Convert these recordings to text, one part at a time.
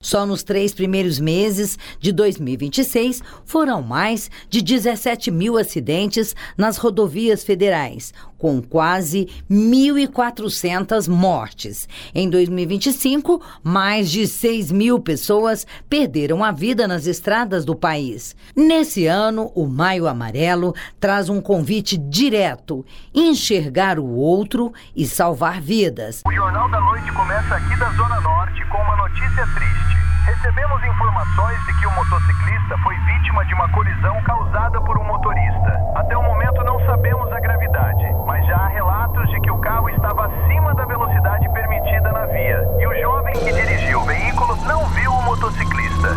Só nos 3 primeiros meses de 2026, foram mais de 17 mil acidentes nas rodovias federais, com quase 1.400 mortes. Em 2025, mais de 6 mil pessoas perderam a vida nas estradas do país. Nesse ano, o Maio Amarelo traz um convite direto: enxergar o outro e salvar vidas. O Jornal da Noite começa aqui da Zona Norte com uma notícia triste. Recebemos informações de que o motociclista foi vítima de uma colisão causada por um motorista. Até o momento não sabemos a gravidade, mas já há relatos de que o carro estava acima da velocidade permitida na via e o jovem que dirigiu o veículo não viu o motociclista.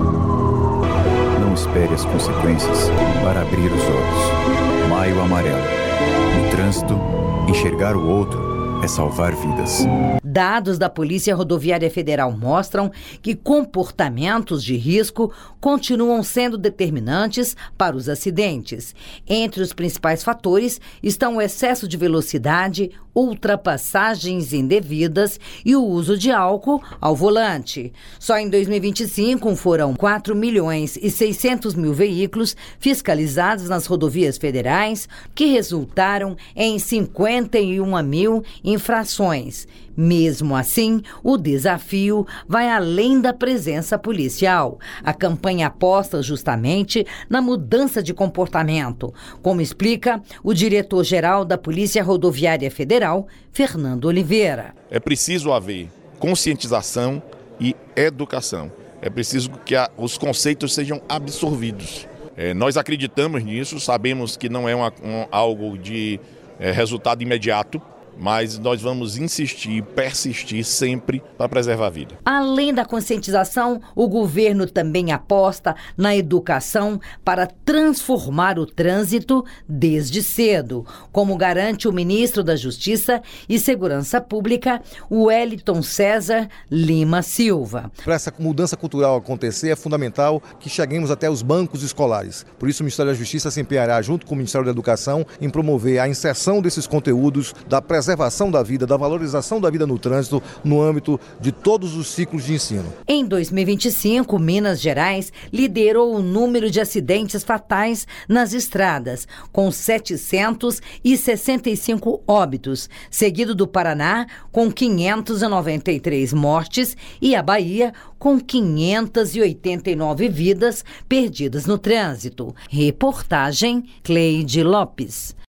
Não espere as consequências para abrir os olhos. Maio Amarelo. No trânsito, enxergar o outro é salvar vidas. Dados da Polícia Rodoviária Federal mostram que comportamentos de risco continuam sendo determinantes para os acidentes. Entre os principais fatores estão o excesso de velocidade, ultrapassagens indevidas e o uso de álcool ao volante. Só em 2025 foram 4.600.000 veículos fiscalizados nas rodovias federais, que resultaram em 51 mil infrações. Mesmo assim, o desafio vai além da presença policial. A campanha aposta justamente na mudança de comportamento, como explica o diretor-geral da Polícia Rodoviária Federal, Fernando Oliveira. É preciso haver conscientização e educação. É preciso que os conceitos sejam absorvidos. Nós acreditamos nisso, sabemos que não é algo de resultado imediato, mas nós vamos insistir, persistir sempre para preservar a vida. Além da conscientização, o governo também aposta na educação para transformar o trânsito desde cedo, como garante o ministro da Justiça e Segurança Pública, Wellington César Lima Silva. Para essa mudança cultural acontecer, é fundamental que cheguemos até os bancos escolares. Por isso, o Ministério da Justiça se empenhará, junto com o Ministério da Educação, em promover a inserção desses conteúdos da preservação da vida, da valorização da vida no trânsito, no âmbito de todos os ciclos de ensino. Em 2025, Minas Gerais liderou o número de acidentes fatais nas estradas, com 765 óbitos, seguido do Paraná, com 593 mortes, e a Bahia, com 589 vidas perdidas no trânsito. Reportagem Cleide Lopes.